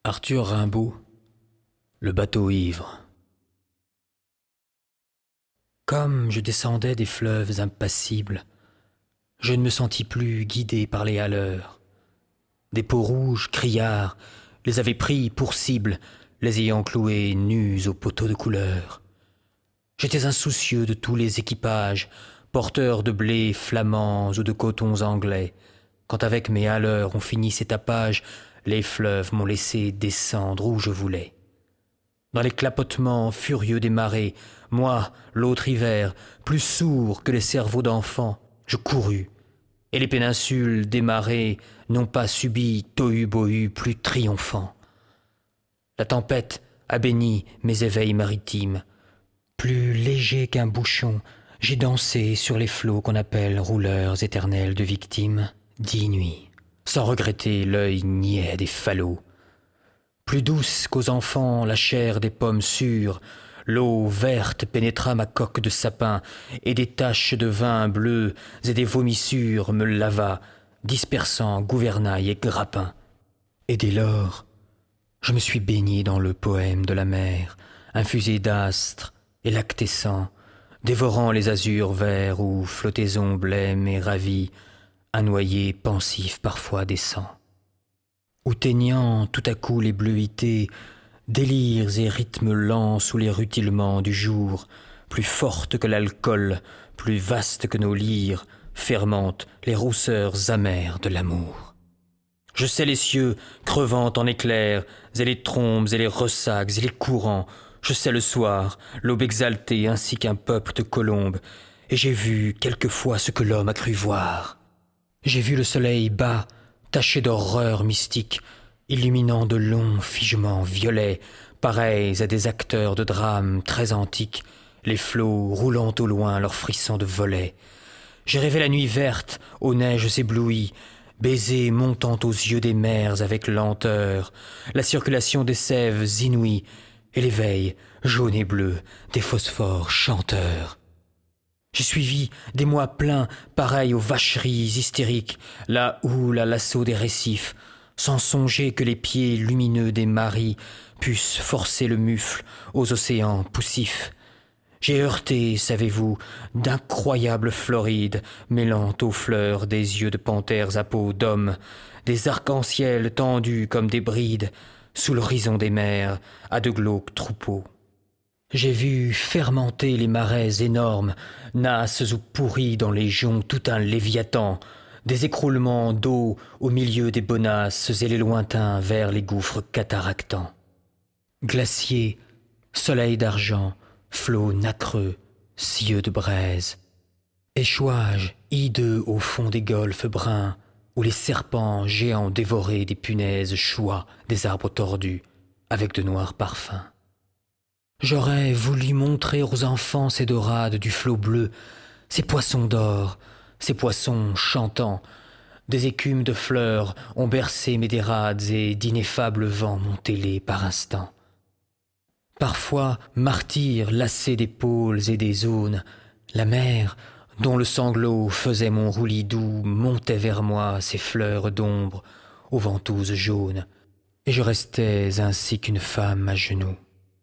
Arthur Rimbaud, Le bateau ivre. Comme je descendais des fleuves impassibles, je ne me sentis plus guidé par les haleurs. Des peaux rouges, criards, les avaient pris pour cible, les ayant cloués nus aux poteaux de couleur. J'étais insoucieux de tous les équipages, porteurs de blés flamands ou de cotons anglais, quand avec mes haleurs on finit ces tapages, les fleuves m'ont laissé descendre où je voulais. Dans les clapotements furieux des marées, moi, l'autre hiver, plus sourd que les cerveaux d'enfants, je courus, et les péninsules des marées n'ont pas subi tohu-bohu plus triomphant. La tempête a béni mes éveils maritimes. Plus léger qu'un bouchon, j'ai dansé sur les flots qu'on appelle rouleurs éternels de victimes, 10 nuits, sans regretter l'œil niais des falots. Plus douce qu'aux enfants la chair des pommes sûres, l'eau verte pénétra ma coque de sapin, et des taches de vin bleu et des vomissures me lava, dispersant gouvernail et grappin. Et dès lors, je me suis baigné dans le poème de la mer, infusé d'astres et lactescent, dévorant les azurs verts où flottaison blême et ravie, un noyer pensif parfois descend. Ou teignant tout à coup les bleuités, délires et rythmes lents sous les rutilements du jour, plus fortes que l'alcool, plus vastes que nos lyres, fermentent les rousseurs amères de l'amour. Je sais les cieux crevant en éclairs, et les trombes et les ressacs et les courants. Je sais le soir, l'aube exaltée ainsi qu'un peuple de colombes, et j'ai vu quelquefois ce que l'homme a cru voir. J'ai vu le soleil bas, taché d'horreur mystique, illuminant de longs figements violets, pareils à des acteurs de drames très antiques, les flots roulant au loin leurs frissons de volets. J'ai rêvé la nuit verte, aux neiges éblouies, baisers montant aux yeux des mers avec lenteur, la circulation des sèves inouïes, et l'éveil, jaune et bleu, des phosphores chanteurs. J'ai suivi des mois pleins, pareils aux vacheries hystériques, la houle à l'assaut des récifs, sans songer que les pieds lumineux des maris puissent forcer le mufle aux océans poussifs. J'ai heurté, savez-vous, d'incroyables Florides, mêlant aux fleurs des yeux de panthères à peau d'homme, des arcs-en-ciel tendus comme des brides, sous l'horizon des mers, à de glauques troupeaux. J'ai vu fermenter les marais énormes, nasses ou pourris dans les joncs tout un léviathan, des écroulements d'eau au milieu des bonasses et les lointains vers les gouffres cataractants. Glaciers, soleil d'argent, flots nacreux, cieux de braise, échouages hideux au fond des golfes bruns, où les serpents géants dévoraient des punaises choix des arbres tordus, avec de noirs parfums. J'aurais voulu montrer aux enfants ces dorades du flot bleu, ces poissons d'or, ces poissons chantants. Des écumes de fleurs ont bercé mes dérades et d'ineffables vents m'ont ailé par instants. Parfois, martyr lassé d'épaules et des aunes, la mer, dont le sanglot faisait mon roulis doux, montait vers moi ses fleurs d'ombre aux ventouses jaunes, et je restais ainsi qu'une femme à genoux.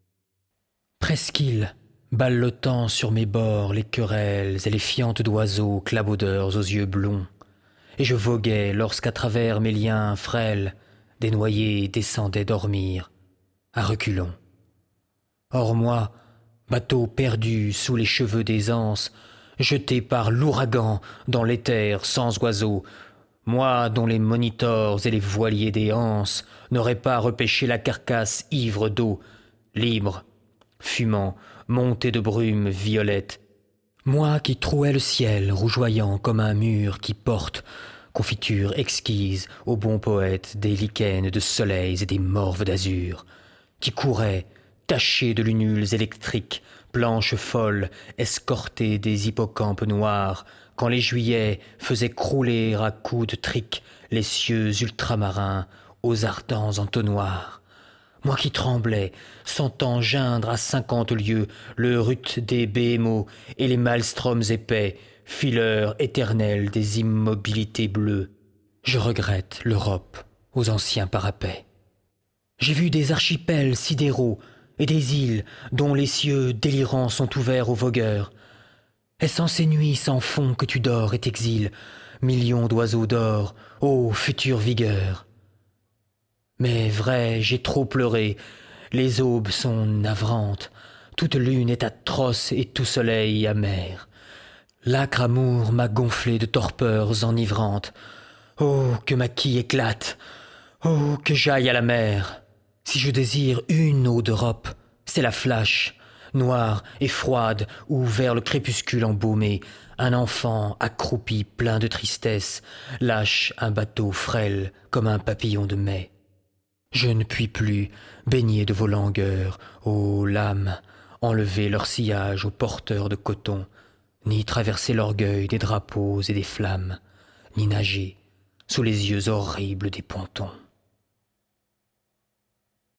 Presqu'île, ballotant sur mes bords les querelles et les fientes d'oiseaux clabaudeurs aux yeux blonds, et je voguais lorsqu'à travers mes liens frêles, des noyés descendaient dormir, à reculons. Or moi, bateau perdu sous les cheveux des anses, jeté par l'ouragan dans l'éther sans oiseaux, moi dont les monitors et les voiliers des anses n'auraient pas repêché la carcasse ivre d'eau, libre, fumant, monté de brume violette, moi qui trouais le ciel rougeoyant comme un mur qui porte, confiture exquise aux bons poètes des lichens de soleils et des morves d'azur, qui courait, taché de lunules électriques, planches folles, escortées des hippocampes noirs, quand les juillets faisaient crouler à coups de trique les cieux ultramarins aux ardents entonnoirs. Moi qui tremblais, sentant geindre à 50 lieues le rut des BMO et les maelstroms épais, fileurs éternels des immobilités bleues, je regrette l'Europe aux anciens parapets. J'ai vu des archipels sidéraux et des îles dont les cieux délirants sont ouverts aux vogueurs. Est-ce en ces nuits sans fond que tu dors et t'exiles, millions d'oiseaux d'or, ô future vigueur? Mais vrai, j'ai trop pleuré, les aubes sont navrantes, toute lune est atroce et tout soleil amer. L'âcre amour m'a gonflé de torpeurs enivrantes. Oh, que ma quille éclate! Oh, que j'aille à la mer! Si je désire une eau d'Europe, c'est la Flash, noire et froide, où vers le crépuscule embaumé, un enfant accroupi plein de tristesse lâche un bateau frêle comme un papillon de mai. Je ne puis plus, baigner de vos langueurs, ô lames, enlever leur sillage aux porteurs de coton, ni traverser l'orgueil des drapeaux et des flammes, ni nager sous les yeux horribles des pontons.